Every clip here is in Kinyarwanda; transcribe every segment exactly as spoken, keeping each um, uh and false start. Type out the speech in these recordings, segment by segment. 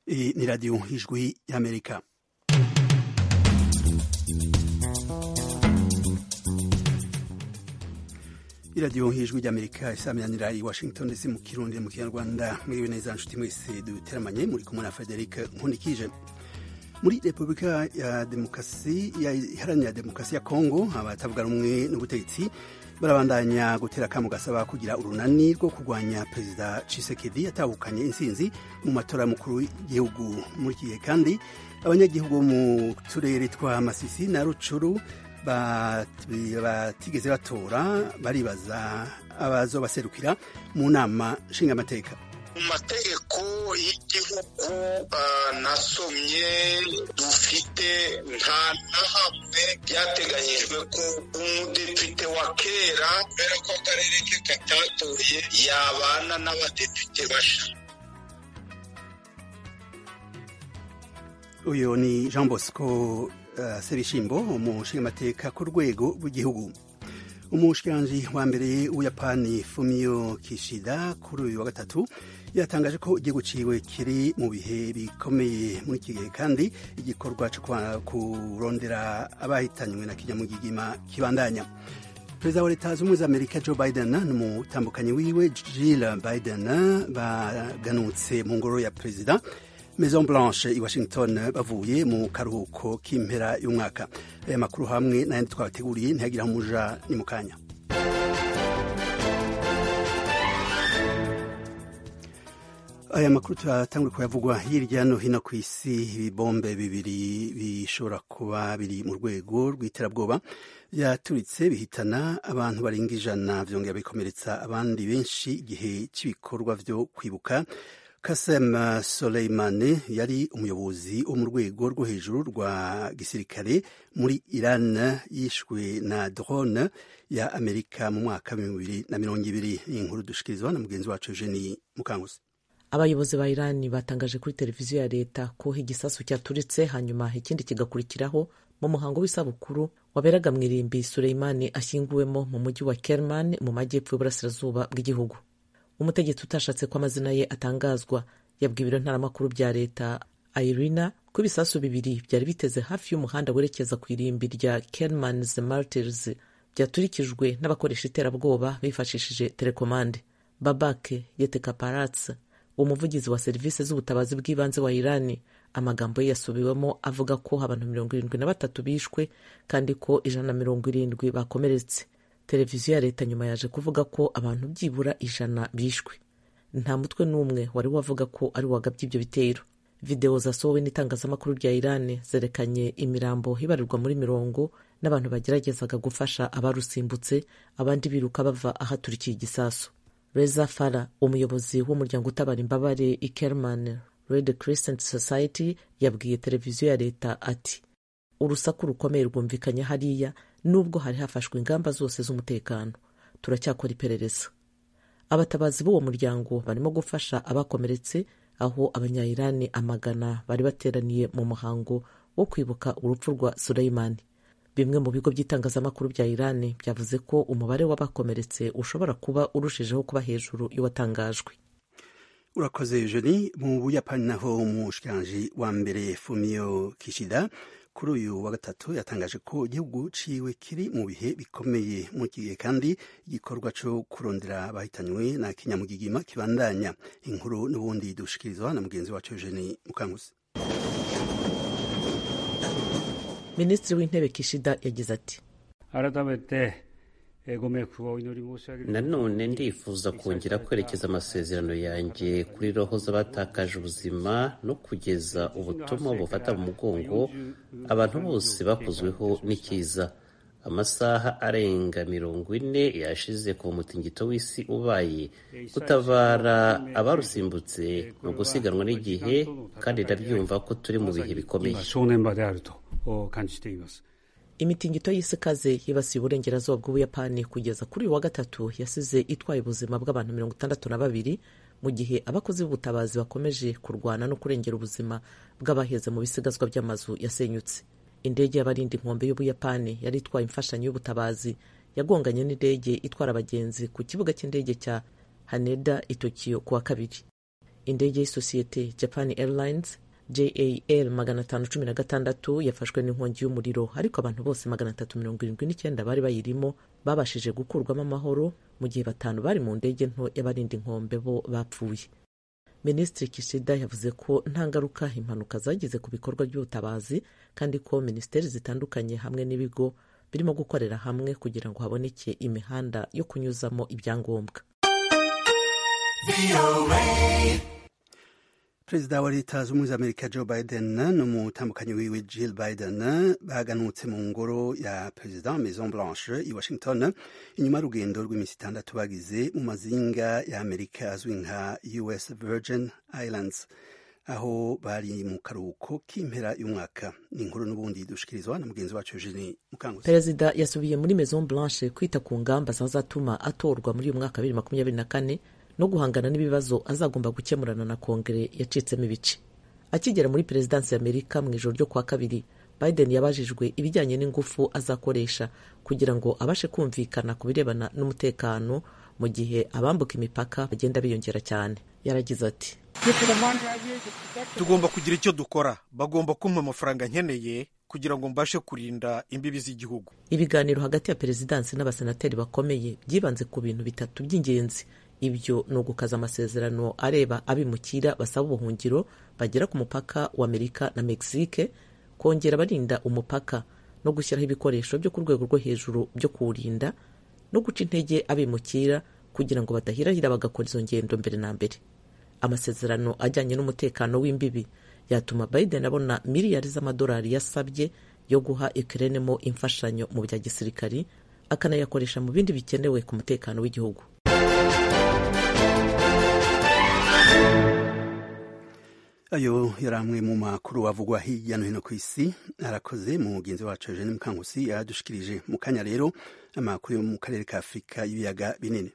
Iyi ni radiyo ijwi y'Amerika. iradiyo ijwi ry'Amerika isaminanira i Washington D C mu Kirundi mu Kinyarwanda. Mwiriwe neza nshuti mwese duteramanye, muri kumwe na Frederic Nkunikije. Muri Repubulika ya Demokarasi ya Iharanira Demokarasi ya Kongo, abatavuga rumwe n'ubutegetsi barabandanya gutera akamo gasaba kugira urunani rwo kurwanya Perezida Tshisekedi yatahukanye intsinzi mu matora y'umukuru w'igihugu. Muri iki gihe kandi abanyagihugu mu turere twa Masisi na Rucuru batigeze batora baribaza abazobaserukira mu nama nshingamateka. Mu mategeko y'igihugu nasomye dufite nta na hamwe byateganyijwe ko umudepite wa kera kubera ko akarere ke katatoye yabana n'abadepite basha. Uyu ni Jean Bosco Uh, Sebishimbo, umushingamateka ku rwego rw'igihugu. Umushikiranganji wa mbere w'Ubuyapani Fumio Kishida kuri uyu wa gatatu yatangaje ko igihugu ciwe kiri mu bihe bikomeye muri iki gihe, kandi igikorwa cyo kurondera abahitanywe na kinyamugigima kibandanya. Perezida wa Leta Zunze Amerika Joe Biden n'umutambukanyi wiwe Jill Biden baganutse mu ngoro ya perezida Maison Blanche i Washington bavuye mu karuhuko k'impera y'umwaka. Aya makuru hamwe n'ayandi twabateguriye ntiyagira umuja ni mukanya. Aya makuru turatangura kuyavugwa hirya no hino ku isi. Ibibombe bibiri bishobora kuba biri mu rwego rw'iterabwoba byaturitse bihitana abantu barenga ijana, vyongera bikomeretsa abandi benshi igihe cy'ibikorwa vyo kwibuka Qasem Soleimani yari umuyobozi wo mu rwego rwo hejuru rwa gisirikare muri Iran, yishwe na drone ya Amerika mu mwaka wa bibiri na mirongo ibiri. Inkuru dushikirizwa na mugenzi wacu Eugenie Mukanguzi. Abayobozi ba Iran batangaje kuri televiziyo ya leta ko igisasu cyaturitse hanyuma ikindi kigakurikiraho mu muhango w'isabukuru waberaga mu irimbi Soleimani ashyinguwemo mu mujyi wa Kerman mu majyepfo y'uburasirazuba bw'igihugu. Umutegetsi utashatse ko amazina ye atangazwa yabwiye ibiro ntaramakuru bya leta Irina ko ibisasu bibiri byari biteze hafi y'umuhanda werekeza ku irimbi rya Kerman's Martyrs byaturikijwe n'abakoresha iterabwoba bifashishije telekomande. Babak Yetekaparatz, umuvugizi wa serivisi z'ubutabazi bw'ibanze wa Irani, amagambo ye yasubiwemo avuga ko abantu mirongo irindwi na batatu bishwe kandi ko ijana na mirongo irindwi bakomeretse. Televiziyo ya leta nyuma yaje kuvuga ko abantu byibura ijana bishwe. Nta mutwe n'umwe wari wavuga ko ari wagabye ibyo bitero. Video zasohowe n'itangazamakuru rya Iran zerekanye imirambo hibarirwa muri mirongo n'abantu bageragezaga gufasha abarusimbutse, abandi biruka bava ahaturikiye igisasu. Reza Farah, umuyobozi w'umuryango utabara imbabare i Kerman Red Crescent Society, yabwiye televiziyo ya leta ati urusaku rukomeye rwumvikanye hariya nubwo hari hafashwe ingamba zose z'umutekano. Turacyakora iperereza. Abatabazi b'uwo muryango barimo gufasha abakomeretse, aho abanyayirani amagana bari bateraniye mu muhango wo kwibuka urupfu rwa Soleimani. Bimwe mu bigo by'itangazamakuru bya Iran byavuze ko umubare w'abakomeretse ushobora kuba urushijeho kuba hejuru y'uwatangajwe. Urakoze Eugenie. Mu Buyapani naho umushikiranganji wa mbere Fumio Kishida kuri uyu wa gatatu yatangaje ko igihugu ciwe kiri mu bihe bikomeye mu gihe, kandi igikorwa cyo kurondera abahitanywe na kinyamugigima kibandanya. Inkuru n'ubundi dushikirizwa na mugenzi wacu Eugenie Mukanguzi. Minisitiri w'intebe Kishida yagize ati nanone ndifuza kongera kwerekeza amasezerano yanjye kuri roho z'abatakaje ubuzima no kugeza ubutumwa bufata mu mugongo abantu bose bakozweho n'ikiza. Amasaha arenga mirongo ine yashize ku mutingito w'isi ubaye. Gutabara abarusimbutse mu gusiganwa n'igihe, kandi ndabyumva ko turi mu bihe bikomeye. Imitingito y'isi ikaze yibasiye uburengerazuba bw'Ubuyapani kugeza kuri uyu wa gatatu yasize itwaye ubuzima bw'abantu mirongo itandatu na babiri, mu gihe abakozi b'ubutabazi bakomeje kurwana no kurengera ubuzima bw'abaheze mu bisigazwa by'amazu yasenyutse. Indege y'abarinda inkombe y'Ubuyapani yari itwaye imfashanyo y'ubutabazi yagonganye n'indege itwara abagenzi ku kibuga cy'indege cya Haneda i Tokyo kuwa kabiri. indege y'isosiyete Japan Airlines J A L magana atanu cumi na gatandatu yafashwe n'inkongi y'umuriro, ariko abantu bose magana atatu mirongo irindwi n'icyenda bari bayirimo babashije gukurwamo amahoro, mu gihe batanu bari mu ndege nto y'abarinda inkombe bo bapfuye. Minisitiri Kishida yavuze ko nta ngaruka impanuka zagize ku bikorwa by'ubutabazi, kandi ko minisiteri zitandukanye hamwe n'ibigo birimo gukorera hamwe kugira ngo haboneke imihanda yo kunyuzamo ibyangombwa. Perezida wa leta z'ubumwe za Amerika Joe Biden n'umutambukanyi wiwe Jill Biden baganutse mu ngoro ya Perezida Maison Blanche i Washington inyuma y'urugendo rw'iminsi itandatu bagize mu mazinga ya Amerika azwi nka U S Virgin Islands, aho bari mu karuhuko k'impera y'umwaka. Ni inkuru n'ubundi dushikirizwa na mugenzi wacu Eugenie Mukanguzi. Perezida yasubiye muri Maison Blanche kwita ku ngamba zazatuma atorwa muri uyu mwaka bibiri makumyabiri na kane no guhangana n'ibibazo azagomba gukemurana na Kongere yacitsemo ibice. Akigera muri Perezidansi ya Amerika mu ijoro ryo kwa kabiri, Biden yabajijwe ibijyanye n'ingufu azakoresha kugira ngo abashe kumvikana ku birebana n'umutekano mu gihe abambuka imipaka bagenda biyongera cyane. Yaragize ati, tugomba kugira icyo dukora, bagomba kumpa amafaranga nkeneye kugira ngo mbashe kurinda imbibi z'igihugu. Ibiganiro hagati ya Perezidansi n'abasenateri bakomeye byibanze ku bintu bitatu by'ingenzi. Ibyo ni ugukaza amasezerano areba abimukira basaba ubuhungiro bagera ku mupaka wa Amerika na Mexique, kongera barinda umupaka no gushyiraho ibikoresho byo ku rwego rwo hejuru byo kuwurinda, no guca intege abimukira kugira ngo badahirahira bagakora izo ngendo mbere na mbere. Amasezerano ajyanye n'umutekano w'imbibi yatuma Biden abona miliyari z'amadolari yasabye yo guha Ukraine mo imfashanyo mu bya gisirikari, akanayakoresha mu bindi bikenewe ku mutekano w'igihugu. Ayo yaramwe mu makuru avugwa hirya no hino ku isi. Arakoze mu mugenzi wacu Eugenie Mukanguzi yadushikirije. Mu kanya rero amakuru yo mu karere ka Afurika y'ibiyaga binini.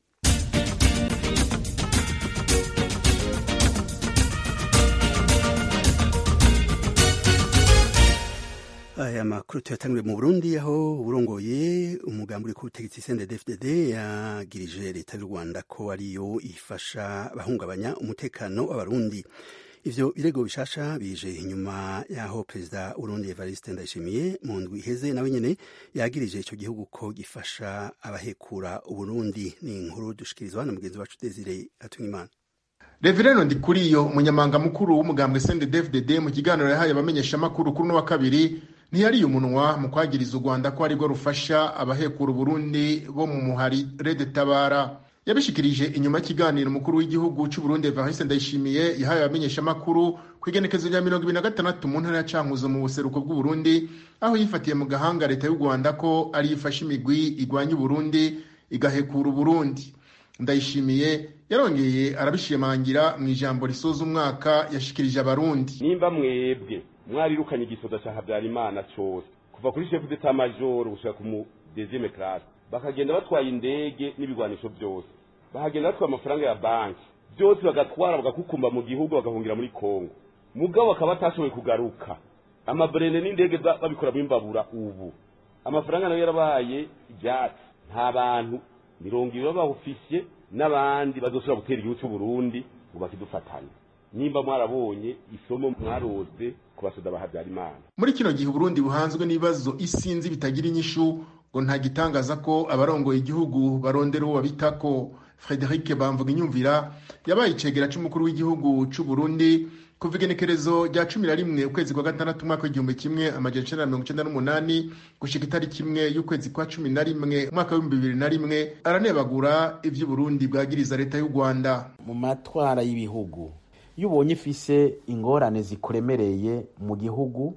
Aya makuru tuyatanguriye mu Burundi, aho urongoye umugambi uri ku butegetsi C N D D F D D yagirije leta y'u Rwanda ko ariyo ifasha bahungabanya umutekano w'abarundi. Ivyo birego bishasha bije inyuma yaho Perezida Burundi Evariste Ndayishimiye mu ndwi iheze nawe nyene yagirije ico gihugu ko gifasha abahekura Uburundi. Ni inkuru dushikirizwa na mugenzi wacu Desire Atungimana. Reverendo Ndikuriyo, umunyamanga mukuru w'umugambwe C N D D F D D, mu kiganiro yahaye abamenyesha makuru kuri no wa kabiri, ntiyari umunwa mu kwagiriza u Rwanda ko ari rwo rufasha abahekura Burundi bo mu muhari Red Tabara. Yabishikirije inyuma y'ikiganiro mukuru w'igihugu cy'u Burundi Evariste Ndayishimiye yahaye abamenyesha makuru kwigenekezo rya mirongo ibiri na gatandatu mu ntara ya Cankuzo mu buseruko bw'u Burundi, aho yifatiye mu gahanga leta y'u Rwanda ko ari ifasha imigwi igwanya u Burundi igahekura Burundi. Ndayishimiye yarongeye arabishimangira mu ijambo risoza umwaka yashikirije abarundi. Nimba mwebwe mwarirukanye igisoda cya Habyarimana cyose kuva kuri chef d'état major gushaka ku deuxième classe, bakagenda batwaye indege n'ibigwanisho byose, bahagenda batwaye amafaranga ya banki byose, bagatwara bagakukumba mu gihugu bagahungira muri Kongo, mugabo bakaba batashoboye kugaruka. Amabrene n'indege babikora bimbabura. Ubu amafaranga nayo yarabaye ibyatsi, nta bantu mirongo ibiri b'abofisiye n'abandi bazosubira gutera igihugu cy'u Burundi ngo bakidufatanye. Nimba mwarabonye isomo mwaroze ku basoda ba Habyarimana. Muri kino gihe Burundi buhanzwe n'ibibazo isinzi bitagira inyishu, ngo nta gitangaza ko abarongoye igihugu barondera uwo bitako. Frederic Bamvuga Inyumvira yabaye icegera c'umukuru w'igihugu c'u Burundi kuva igenekerezo rya cumi na rimwe ukwezi kwa gatandatu umwaka w'igihumbi kimwe amajana icenda na mirongo icenda n'umunani gushika itariki imwe y'ukwezi kwa cumi na rimwe umwaka w'ibihumbi bibiri na rimwe, aranebagura ivyo Burundi bwagiriza leta y'u Rwanda. Mu matwara y'ibihugu iyo ubonye ifise ingorane zikuremereye mu gihugu,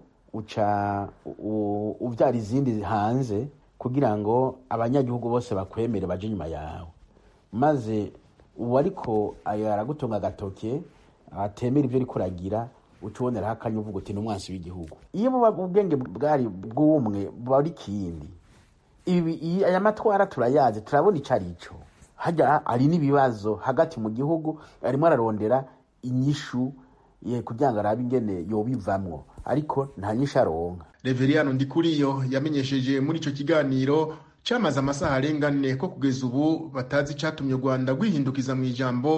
uca uvyara izindi hanze kugira ngo abanyagihugu bose bakwemere baje nyuma yawe, maze ubu ariko aragutunga agatoke atemera ivyo ariko uragira, ucuboneraho akanya uvuga uti n'umwansi w'igihugu. Iyo buba ubwenge bwari bw'umwe bari kindi, ibi aya matwara turayazi, turabona ico arico. Hajya ari n'ibibazo hagati mu gihugu, arimo ararondera inyishu ye kugira ngo arabe ingene yobivamwo, ariko nta nyishu aronka. Reverendo Ndikuriyo yamenyesheje muri ico kiganiro cyamaze amasaha arengane ko kugeza ubu batazi icatumye u Rwanda rwihindukiza mu ijambo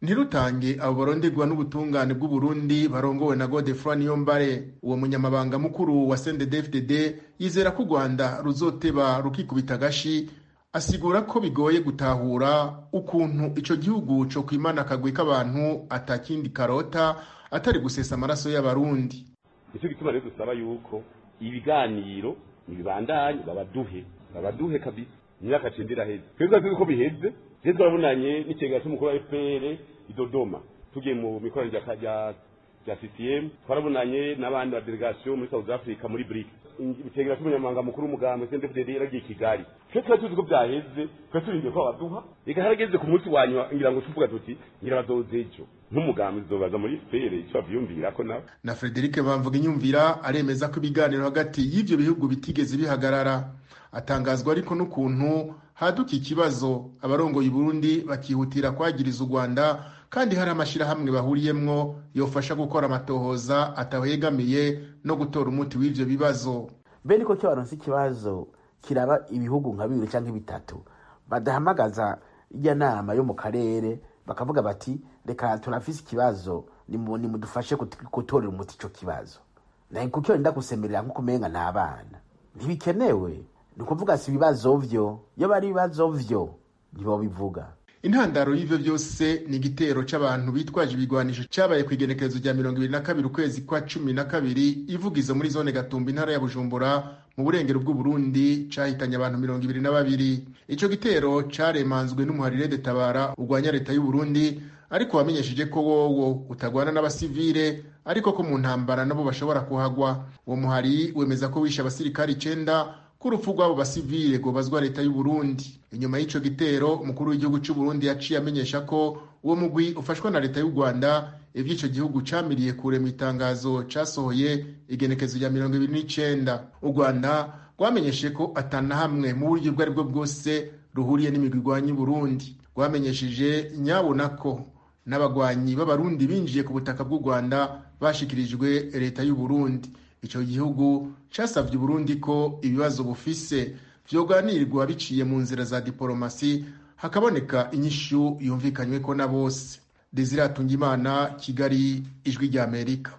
ntirutange abo baronderwa n'ubutungane bw'uburundi barongowe na Godefroid Niyombare. Uwo munyamabanga mukuru wa C N D D F D D yizera ko u Rwanda ruzoteba rukikubita agashi, asigura ko bigoye gutahura ukuntu ico gihugu co kwimana akagwi k'abantu atakindi karota atari gusesa amaraso y'abarundi. Nicyo gituma rero dusaba yuko ibiganiro nibibandanye, babaduhe babaduhe kabisa. Imyaka cendera heze twebwe tuzi ko biheze, rero turabonanye n'ikigega cy'umukuru wa F P R i Dodoma, tugiye mu mikoranire ya ya C C M, twarabonanye n'abandi ba delegation muri South Africa muri B R I C. Ikigega cy'umunyamabanga mukuru w'umugambwe C N D D F D D yaragiye Kigali, twe tuzi ko byaheze, twe turindiye ko baduha, reka harageze ku munsi wanywa ngira ngo tuvuga tuti ngira bazozejo nk'umugambi zobaza muri F P R icyo bavyumvira ko nawe. Na Frederic Bamvuga inyumvira aremeza ko ibiganiro hagati y'ivyo bihugu bitigeze bihagarara. Atangazwa ariko n'ukuntu haduka ikibazo abarongoye Burundi bakihutira kwagiriza u Rwanda, kandi hari amashirahamwe bahuriyemwo yofasha gukora amatohoza atahegamiye no gutora umuti w'ivyo bibazo. Bene ko cyaronse ikibazo kiraba ibihugu nka bibiri canke bitatu, badahamagaza ijya nama yo mu karere bakavuga bati reka turafise ikibazo ni mudufashe gutorera umuti ico kibazo. Na kuko nda kusemerera nko kumenga n'abana ntibikenewe, nukuvuga si bibazo vyo, yo bari bibazo vyo nibo bivuga. Intandaro y'ivyo byose ni igitero c'abantu bitwaje ibigwanisho cabaye kwigenekerezo rya mirongo ibiri na kabiri ukwezi kwa cumi na kabiri ivugizo muri zone Gatumba intara ya Bujumbura mu burengero bw'u Burundi, cahitanye abantu mirongo ibiri na babiri. Ico gitero caremanzwe n'umuharire de Tabara ugwanya leta y'u Burundi, ariko wamenyesheje ko wowo utagwana n'abasivile, ariko ko mu ntambara nabo bashobora kuhagwa. Uwo muhari wemeza ko wisha abasirikari icenda kurupfu rw'abo basivile gobazwa leta y'u Burundi. Inyuma y'ico gitero umukuru w'igihugu cy'u Burundi yaciye amenyesha ko uwo mugwi ufashwa na leta y'u Rwanda ivyo ico gihugu camiriye kure mu itangazo casohoye igenekezo rya mirongo ibiri n'icenda. U Rwanda rwamenyeshe ko atana hamwe mu buryo bwari bwo bwose ruhuriye n'imigwi igwanya Burundi. Rwamenyesheje nyabona ko n'abagwanyi b'abarundi binjiye ku butaka bw'u Rwanda bashikirijwe leta y'u Burundi. Ico gihugu casavye Burundi ko ibibazo bufise vyoganirwa biciye mu nzira za diplomasi, hakaboneka inyishu yumvikanywe ko na bose. Desire Atungimana, Kigali, Ijwi rya Amerika.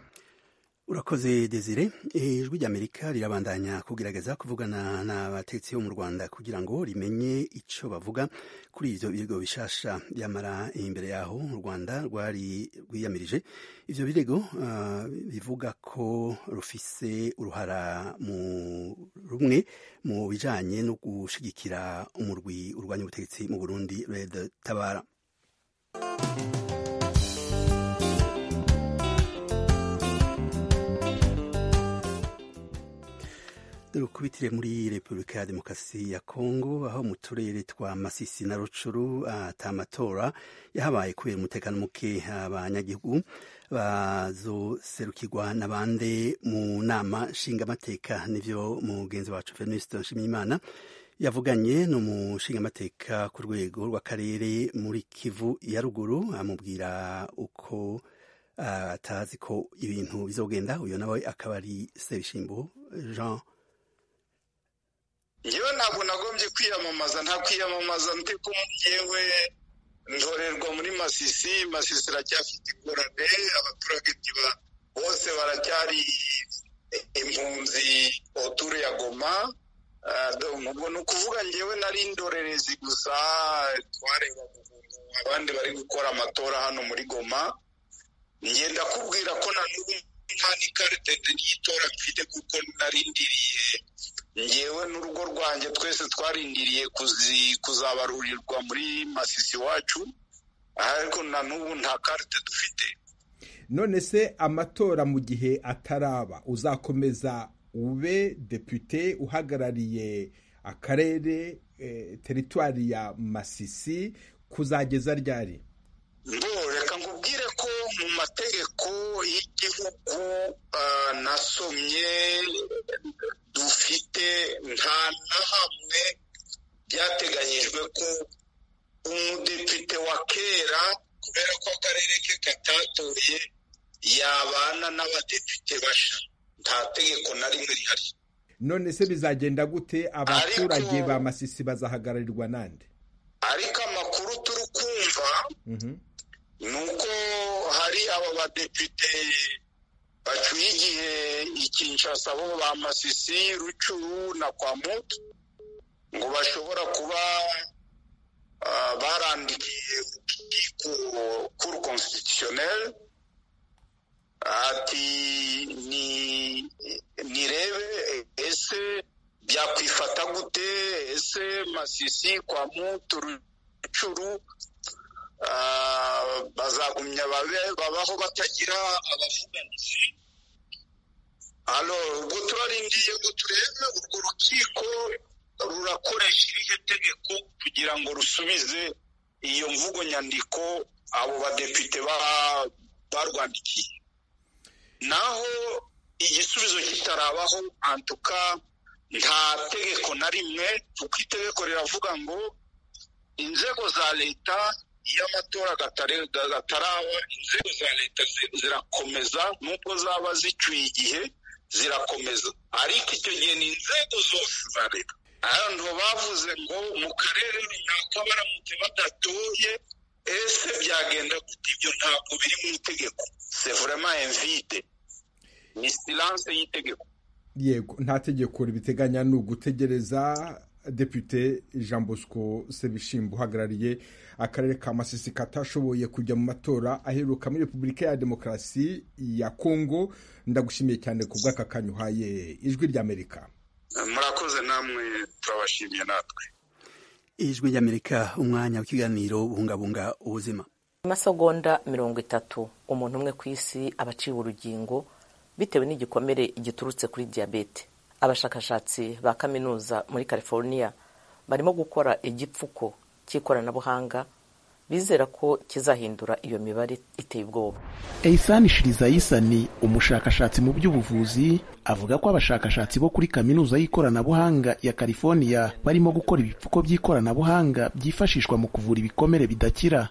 Urakoze Desire. Ijwi rya Amerika rirabandanya kugerageza kuvugana n'abatetsi bo mu Rwanda kugira ngo rimenye ico bavuga kuri ivyo birego bishasha. Yamara imbere yaho u Rwanda rwari rwiyamirije ivyo birego uh, bivuga ko rufise uruhara mu rumwe mu bijanye no gushigikira umurwi urwanya ubutegetsi mu Burundi Red Tabara. Dukubitire muri Repubulika ya Demokarasi ya Kongo, aho mu turere twa Masisi na Rucuru atamatora yahabaye kubera umutekano muke. Abanyagihugu bazoserukirwa n'abande mu nama nshingamateka, nivyo mugenzi wacu Venuste Nshimiyimana yavuganye n'umushingamateka ku rwego rw'akarere muri Kivu ya ruguru, amubwira uko atazi ko ibintu bizogenda. Uyo nawe akaba ari Sebishimbo Jean. Yewe ntabwo nagombye kwiyamamaza, nta kwiyamamaza nte ko yewe ndorerwa muri Masisi. Masisi iracyafite ingorane, abaturage bose baracyari impunzi oturu ya Goma. Ubwo ni ukuvuga njyewe nari indorerezi gusa, twareba abandi bari gukora amatora hano muri Goma. Ngenda kubwira ko na n'ubu nta n'ikarite y'itora mfite kuko narindiriye njyewe n'urugo rwanjye twese twarindiriye kuzabarurirwa muri Masisi wacu, ariko na n'ubu nta karite dufite. None se amatora mu gihe ataraba uzakomeza ube depute uhagarariye akarere eh, teritwari ya Masisi kuzageza ryari? Mbo reka nkubwire ko mu mategeko y'igihugu uh, nasomye dufite nta na hamwe byateganyijwe ko umudepite wa kera kubera ko akarere ke katatoye yabana n'abadepite basha. Nta tegeko na rimwe rihari. None se bizagenda gute? Abaturage ba Masisi bazahagararirwa nande? Ariko amakuru turi kumva mm-hmm. nuko hari aba badepite bacuye igihe i Kinshasa bo ba Masisi, Rucuru na Kwamutu ngo bashobora kuba uh, barandikiye urukiko cour constitutionnel ati ni nirebe ese byakwifata gute, ese Masisi, Kwamutu, Rucuru Uh, bazagumya babaho batagira abavuganizi. Alo ubwo turarindiye ngo turebe urwo rukiko rurakoresha irihe tegeko kugira ngo rusubize iyo mvugo nyandiko abo badepite barwandikiye. Naho igisubizo kitarabaho, antuka nta tegeko na rimwe, kuko itegeko riravuga ngo inzego za leta iyo amatora gataraba inzego za leta zirakomeza, nubwo zaba zicuye igihe zirakomeza, ariko icyo gihe ni inzego zose za leta. Ahantu bavuze ngo mu karere runaka baramutse badatoye ese byagenda gute, ibyo ntabwo biri mu itegeko. C'est vraiment invite, ni silence y'itegeko. Yego, nta tegeko ribiteganya, ni ugutegereza. Depute Jean Bosco Sebishimbo uhagarariye akarere ka Masisi katashoboye kujya mu matora aheruka muri Repubulika ya Demokarasi ya Kongo, ndagushimiye cyane ku bw'aka kanya uhaye Ijwi ry'Amerika. Murakoze namwe, turabashimiye natwe. Ijwi ry'Amerika, umwanya w'ikiganiro Bungabunga Ubuzima. Amasegonda mirongo itatu umuntu umwe ku isi abaciwe urugingo bitewe n'igikomere giturutse kuri diabete. Abashakashatsi ba kaminuza muri California barimo gukora igipfuko cy'ikoranabuhanga bizera ko kizahindura iyo mibare iteye ubwoba. Eisani Shirizayisani, umushakashatsi mu by'ubuvuzi, avuga ko abashakashatsi bo kuri kaminuza y'ikoranabuhanga ya California barimo gukora ibipfuko by'ikoranabuhanga byifashishwa mu kuvura ibikomere bidakira.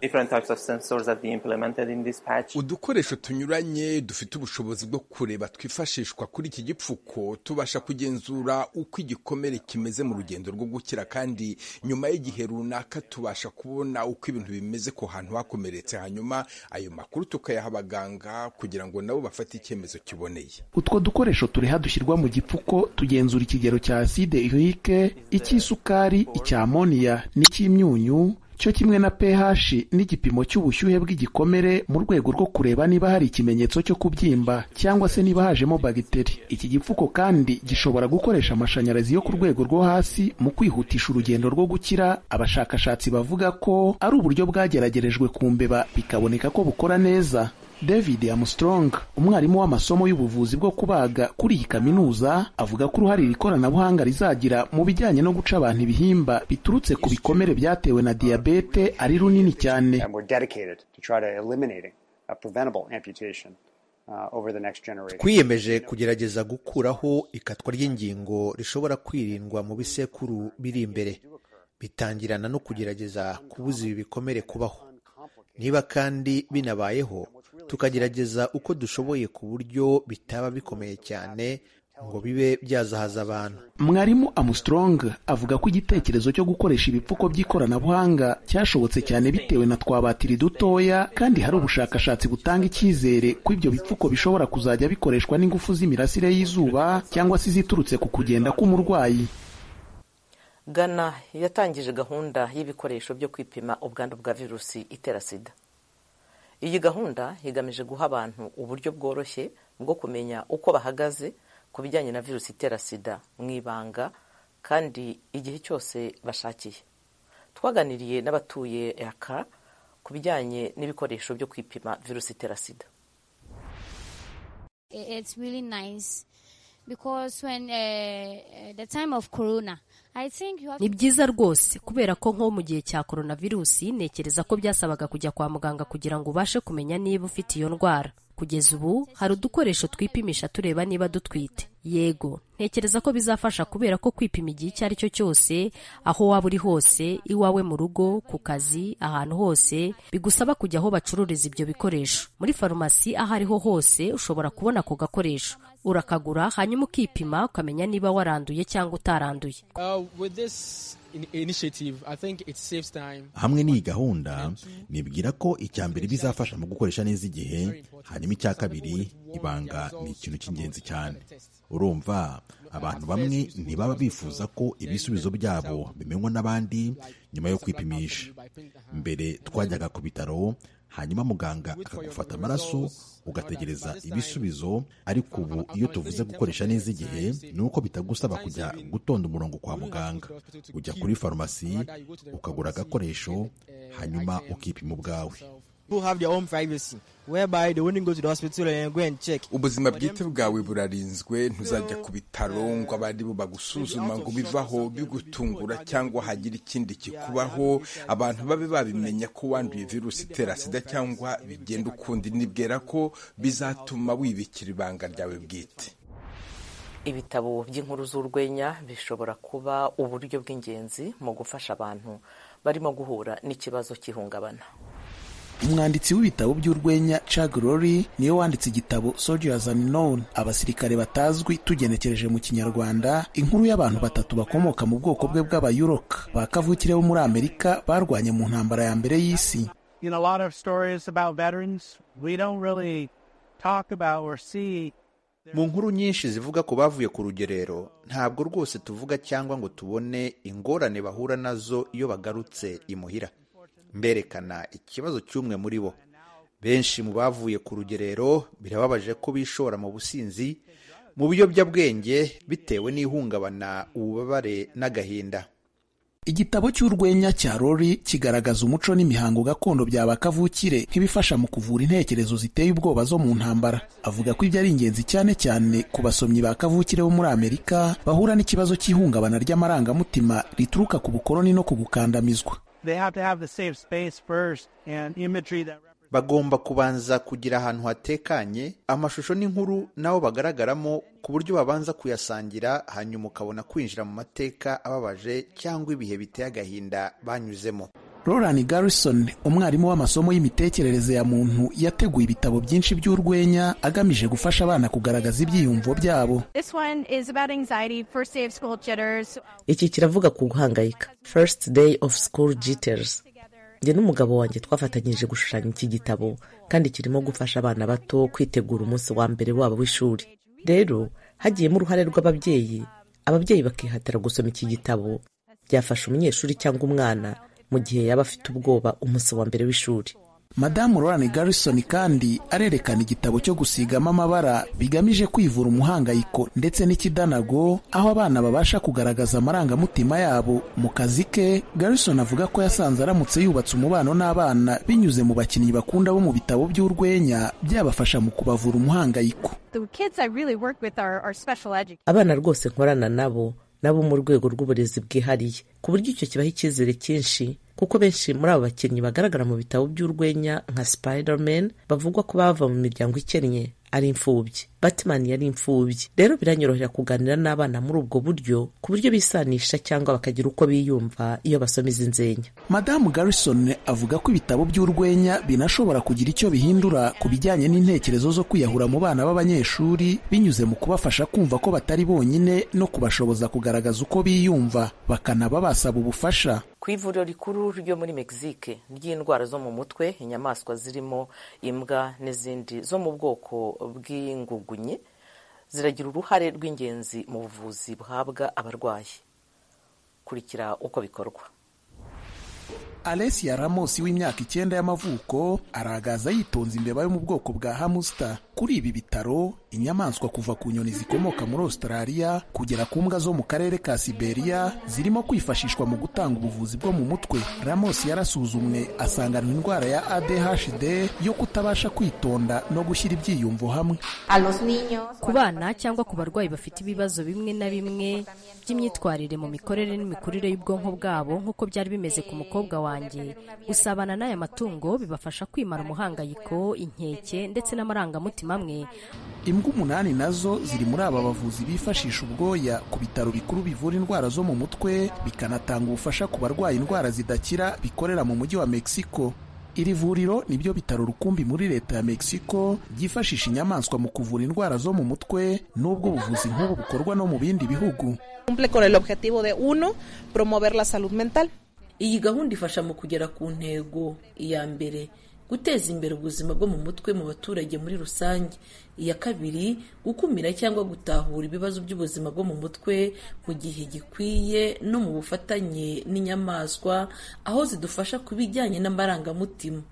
Udukoresho tunyuranye dufite ubushobozi bwo kureba twifashishwa kuri iki gipfuko tubasha kugenzura uko igikomere kimeze mu rugendo rwo gukira, kandi nyuma y'igihe runaka tubasha kubona uko ibintu bimeze ko hantu hakomeretse, hanyuma ayo makuru tukayaha abaganga kugira ngo nabo bafate icyemezo kiboneye. Utwo dukoresho turiha dushyirwa mu gipfuko tugenzura ikigero cya acide urique, icy'isukari, icya ammonia n'icy'imyunyu, cyo kimwe na pH n'igipimo cy'ubushyuhe bw'igikomere mu rwego rwo kureba niba hari ikimenyetso cyo kubyimba cyangwa se niba hajemo bagiteri. Iki gipfuko kandi gishobora gukoresha amashanyarazi yo ku rwego rwo hasi mu kwihutisha urugendo rwo gukira. Abashakashatsi bavuga ko ari uburyo bwageragerejwe ku mbeba bikaboneka ko bukora neza. David Armstrong, umwarimu w'amasomo y'ubuvuzi bwo kubaga kuri iyi kaminuza, avuga ko uruhare iri koranabuhanga rizagira mu bijyanye no guca abantu ibihimba biturutse ku bikomere byatewe na diyabete ari runini cyane. Twiyemeje kugerageza gukuraho ikatwa ry'ingingo rishobora kwirindwa mu bisekuru biri imbere, bitangirana no kugerageza kubuza ibi bikomere kubaho. Niba kandi binabayeho, tukagerageza uko dushoboye ku buryo bitaba bikomeye cyane ngo bibe byazahaza abantu. Mwarimu Armstrong avuga ko igitekerezo cyo gukoresha ibipfuko by'ikoranabuhanga cyashobotse cyane bitewe na twabatiri dutoya, kandi hari ubushakashatsi butanga icyizere ko ibyo bipfuko bishobora kuzajya bikoreshwa n'ingufu z'imirasire y'izuba cyangwa se ziturutse ku kugenda k'umurwayi. Ghana yatangije gahunda y'ibikoresho byo kwipima ubwandu bwa virusi itera sida. Iyi gahunda igamije guha abantu uburyo bworoshye bwo kumenya uko bahagaze ku bijyanye na virusi itera sida mu ibanga kandi igihe cyose bashakiye. Twaganiriye n'abatuye Accra ku bijyanye n'ibikoresho byo kwipima virusi itera sida. It's really nice because when uh, the time of corona ni byiza rwose kubera ko nko mu gihe cya coronavirusi nekereza ko byasabaga kujya kwa muganga kugira ngo ubashe kumenya niba ufite iyo ndwara. Kugeza ubu hari udukoresho twipimisha tureba niba dutwite. Yego, ntekereza ko bizafasha kubera ko kwipima igihe icyo ari cyo cyose, aho waba uri hose, iwawe mu rugo, ku kazi, ahantu hose, bigusaba kujya aho bacururiza ibyo bikoresho. Muri farumasi aho ariho hose ushobora kubona ako gakoresho. Urakagura hanyuma ukipima ukamenya niba waranduye cyangwa utaranduye. Uh, with this initiative, I think it saves time. Hamwe n'iyi gahunda nibwira ko icya mbere bizafasha mu gukoresha neza igihe, hanyuma icya kabiri ibanga ni ikintu cy'ingenzi cyane. Urumva abantu bamwe ntibaba bifuza ko ibisubizo byabo bimenywa n'abandi nyuma yo kwipimisha. Mbere twajyaga ku bitaro, hanyuma muganga akagufata amaraso ugategereza ibisubizo, ariko ubu iyo tuvuze gukoresha neza igihe ni uko bitagusaba kujya gutonda umurongo kwa muganga. Ujya kuri farumasi ukagura agakoresho hanyuma ukipima ubwawe. Ubuzima bwite bwawe burarinzwe, ntuzajya ku bitaro ngo abandi bo bagusuzuma ngo bivaho bigutungura cyangwa hagira ikindi kikubaho. Abantu babe babimenya ko wanduye virusi itera sida cyangwa bigenda ukundi. Nibwira ko bizatuma wibikira ibanga ryawe bwite. Ibitabo by'inkuru z'urwenya bishobora kuba uburyo bw'ingenzi mu gufasha abantu barimo guhura n'ikibazo cy'ihungabana. Umwanditsi w'ibitabo by'urwenya Chuck Lorre niyo wanditse igitabo Soldiers Unknown, abasirikare batazwi, tugenekereje mu Kinyarwanda, inkuru y'abantu batatu bakomoka mu bwoko bwe bw'abayuroka bakavukire bo muri Amerika barwanye mu ntambara ya mbere y'isi. You know, a lot of stories about veterans we don't really talk about or see. Mu nkuru nyinshi zivuga ko bavuye ku rugerero, ntabwo rwose tuvuga cyangwa ngo tubone ingorane bahura nazo iyo bagarutse imuhira. Mberekana ikibazo cy'umwe muri bo. Benshi mu bavuye ku rugerero birababaje ko bishora mu businzi, mu biyobyabwenge bitewe n'ihungabana, ububabare n'agahinda. Igitabo cy'urwenya cya Lorre kigaragaza umuco n'imihango gakondo by'abakavukire nk'ibifasha mu kuvura intekerezo ziteye ubwoba zo mu ntambara. Avuga ko ibyo ari ingenzi cyane cyane ku basomyi ba kavukire bo muri Amerika bahura n'ikibazo cy'ihungabana ry'amarangamutima rituruka ku bukoloni no ku gukandamizwa. They have to have the safe space first and imagery that bagomba kubanza kugira ahantu hatekanye, amashusho n'inkuru nabo bagaragaramo ku buryo babanza kuyasangira, hanyuma ukabona kwinjira mu mateka ababaje cyangwa ibihe biteye agahinda banyuzemo. Roland Garrison, umwarimu w'amasomo y'imitekerereze ya muntu, yateguye ibitabo byinshi by'urwenya agamije gufasha abana kugaragaza ibyiyumvo byabo. Iki kiravuga ku guhangayika, First Day of School Jitters. Njye n'umugabo wanjye twafatanyije gushushanya iki gitabo, kandi kirimo gufasha abana bato kwitegura umunsi wa mbere wabo w'ishuri. Rero hagiyemo uruhare rw'ababyeyi, ababyeyi bakihatira gusoma iki gitabo, byafasha umunyeshuri cyangwa umwana mu gihe yaba afite ubwoba umunsi wa mbere w'ishuri. Madamu Roland Garrison kandi arerekana igitabo cyo gusigamo amabara bigamije kwivura umuhangayiko ndetse n'ikidanago, aho abana babasha kugaragaza amarangamutima yabo. Mu kazi ke, Garrison avuga ko yasanze aramutse yubatse umubano n'abana binyuze mu bakinnyi bakunda bo mu bitabo by'urwenya, byabafasha mu kubavura umuhangayiko. Abana rwose nkorana nabo nabo mu rwego rw'uburezi bwihariye, ku buryo icyo kibaho icyizere cyinshi, kuko benshi muri abo bakinnyi bagaragara mu bitabo by'urwenya nka Spider-Man bavugwa ko bava mu miryango ikennye, ari imfubyi. Batman yari imfubyi. Rero biranyorohera kuganira n'abana muri ubwo buryo, ku buryo bisanisha cyangwa bakagira uko biyumva iyo basoma izi nzenya. Madamu Garrison avuga ko ibitabo by'urwenya binashobora kugira icyo bihindura ku bijyanye n'intekerezo zo kwiyahura mu bana b'abanyeshuri, binyuze mu kubafasha kumva ko batari bonyine no kubashoboza kugaragaza uko biyumva, bakanaba basaba ubufasha. Ku ivuriro rikuru ryo muri Mexique ry'indwara zo mu mutwe, inyamaswa zirimo imbwa n'izindi zo mu bwoko bw'ingugunye ziragira uruhare rw'ingenzi mu buvuzi buhabwa abarwayi. Kurikira uko bikorwa. Alessia Ramos w'imyaka icyenda y'amavuko aragaza yitonze imbeba yo mu bwoko bwa hamster. Kuri ibi bitaro, inyamaswa kuva ku nyoni zikomoka muri Australia kugera ku mbwa zo mu karere ka Siberia zirimo kwifashishwa mu gutanga ubuvuzi bwo mu mutwe. Ramos yarasuzumwe asanganwa indwara ya A D H D yo kutabasha kwitonda no gushyira ibyiyumvo hamwe. Ku bana cyangwa ku barwayi bafite ibibazo bimwe na bimwe by'imyitwarire mu mikorere n'imikurire y'ubwonko bwabo, nk'uko byari bimeze ku mukobwa wanjye, gusabana n'aya matungo bibafasha kwimara umuhangayiko, inkeke ndetse n'amarangamutima amwe amwe. Imbwa umunani nazo ziri muri aba bavuzi bifashisha ubwoya ku bitaro bikuru bivura indwara zo mu mutwe bikanatanga ubufasha ku barwaye indwara zidakira bikorera mu mujyi wa Mexico. Iri vuriro nibyo bitaro rukumbi muri leta ya Mexico byifashisha inyamaswa mu kuvura indwara zo mu mutwe, nubwo ubuvuzi nk'ubu bukorwa no mu bindi bihugu. Cumple con el objetivo de uno, promover la salud mental. Iyi gahunda ifasha mu kugera ku ntego iya mbere, guteza imbere ubuzima bwo mu mutwe mu baturage muri rusange. Iya kabiri, gukumira cyangwa gutahura ibibazo by'ubuzima bwo mu mutwe mu gihe gikwiye no mu bufatanye n'inyamaswa aho zidufasha ku bijyanye n'amarangamutima.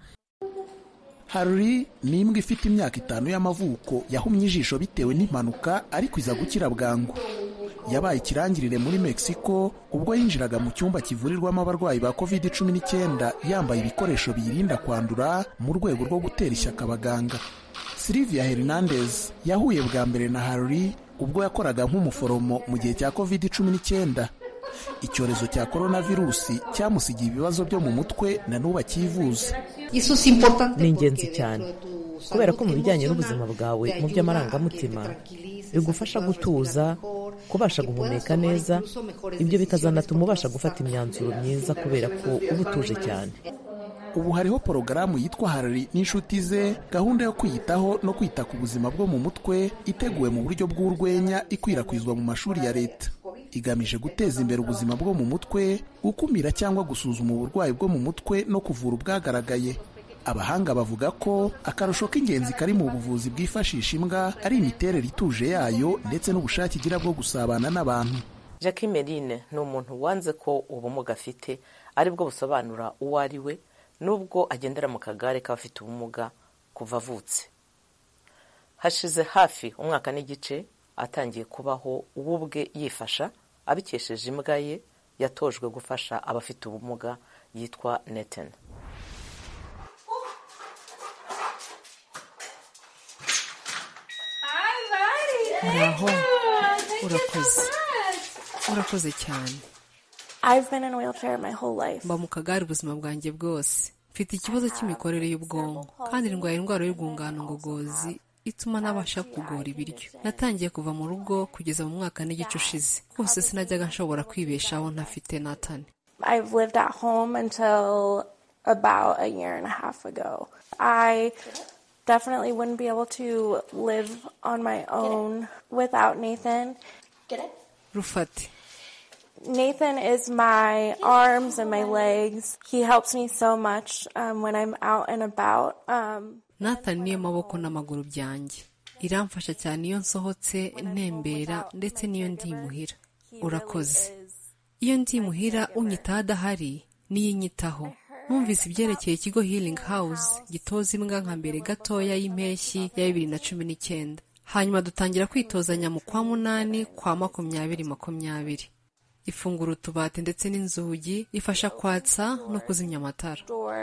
Harry ni imbwa ifite imyaka itanu y'amavuko yahumye ijisho bitewe n'impanuka ariko iza gukira bwangu. Yabaye ikirangirire muri Mexico ubwo yinjiraga mu cyumba kivurirwamo abarwayi ba covid cumi n'icyenda yambaye ibikoresho biyirinda kwandura mu rwego rwo gutera ishyaka abaganga. Silvia Hernandez yahuye bwa mbere na Harry ubwo yakoraga nk'umuforomo mu gihe cya covid cumi n'icyenda. Icyorezo cya coronavirusi cyamusigiye ibibazo byo mu mutwe na n'ubu akivuza. Ni ingenzi cyane kubera ko mu bijyanye n'ubuzima bwawe mu by'amarangamutima bigufasha gutuza, kubasha guhumeka neza, ibyo bikazanatuma ubasha gufata imyanzuro myiza kubera ko uba utuje cyane. Ubu hariho porogaramu yitwa Harry n'inshuti ze, gahunda yo kwiyitaho no kwita ku buzima bwo mu mutwe iteguwe mu buryo bw'urwenya ikwirakwizwa mu mashuri ya leta. Igamije guteza imbere ubuzima bwo mu mutwe, gukumira cyangwa gusuzuma uburwayi bwo mu mutwe no kuvura ubwagaragaye. Abahanga bavuga ko akarusho k'ingenzi kari mu buvuzi bwifashisha imbwa ari imiterere ituje yayo ndetse n'ubushake igira bwo gusabana n'abantu. Jackie Merine ni umuntu wanze ko ubumuga afite aribwo busobanura uwo ari we, nubwo agendera mu kagare k'abafite ubumuga kuva avutse. Hashize hafi umwaka n'igice atangiye kubaho ubwe yifasha abikesheje imbwa ye yatojwe gufasha abafite ubumuga yitwa Nathan. Uraho, urakoze, urakoze cyane. Mba mu kagare ubuzima bwanjye bwose. Mfite ikibazo cy'imikorere y'ubwonko kandi ndwaye indwara y'urwungano ngogozi ituma nabasha kugora ibiryo. Natangiye kuva mu rugo kugeza mu mwaka n'igice ushize. Rwose sinajyaga nshobora kwibeshaho ntafite Nathan. I've lived at home until about a year and a half ago. I definitely wouldn't be able to live on my own without Nathan. Get it? Rufati. Nathan is my arms and my legs. He helps me so much um, when I'm out and about. Um, Nathan niyo maboko n'amaguru byanjye. Iramfasha cyane iyo nsohotse, ntembera ndetse niyo ndi muhira. Urakoze. Iyo ndi muhira unyitaho adahari niyo inyitaho. Numvise ibyerekeye ikigo Healing House gitoza imbwa nka mbere gatoya y'impeshyi ya bibiri na cumi n'icyenda. Hanyuma dutangira kwitozanya mu kwa munani kwa makumyabiri makumyabiri. Ifungura utubati ndetse n'inzugi, ifasha kwatsa no kuzimya amatara.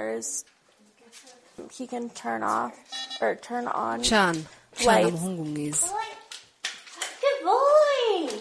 He can turn off or turn on. Chan, Chan umuhungu mwiza. Good boy.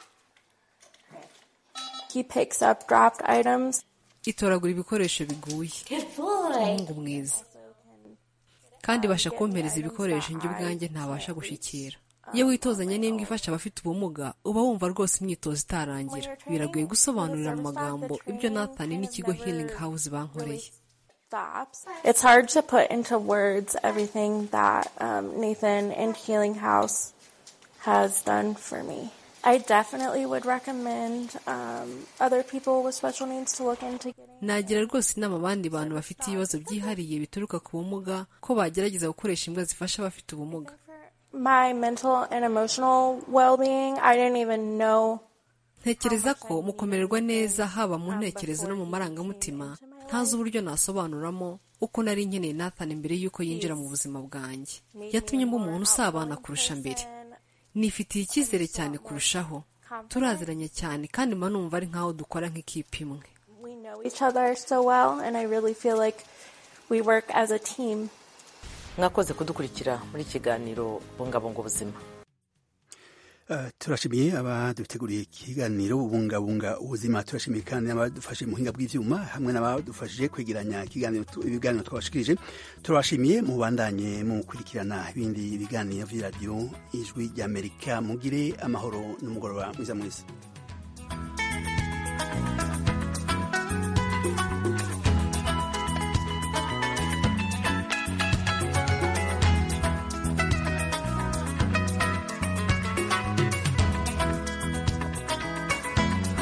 He picks up dropped items. Itoragura ibikoresho biguye. Umuhungu mwiza. Kandi basha kumpereza ibikoresho njye ubwanjye ntabasha gushikira. Iyo witozanye n'imbwa ifasha abafite ubumuga uba wumva rwose imyitozo itarangira. Biragoye gusobanurira mu magambo ibyo Nathan n'ikigo Healing House bankoreye. It's hard to put into words everything that um, Nathan and Healing House has done for me. I definitely would recommend um, other people with special needs to look into getting. Nagira rwose inama abandi bantu bafite ibibazo byihariye bituruka ku bumuga ko bagerageza gukoresha imbwa zifasha abafite ubumuga. My mental and emotional well-being, I didn't even know. Ntekereza ko mukomererwa neza haba mu ntekerezo no mu marangamutima. Ntazi uburyo nasobanuramo uko nari nkeneye Nathan mbere y'uko yinjira mu buzima bwanjye. Yatumye mba umuntu usabana kurusha mbere. Nifitiye icyizere cyane kurushaho. Turaziranye cyane kandi mba numva ari nkaho dukora nk'ikipe imwe. We know each other so well and I really feel like we work as a team. Mwakoze kudukurikira muri kiganiro bungabunga ubuzima. Uh, turashimiye abaduteguriye ikiganiro ubungabunga ubuzima. Turashimiye kandi abadufashe mu buhinga bw'ivyuma hamwe n'abadufashije kwegeranya ikiganiro ibiganiro twabashikirije. Turabashimiye mubandanye mu kurikirana ibindi biganiro vy'iradiyo Ijwi ry'Amerika. Mugire amahoro n'umugoroba mwiza mwese.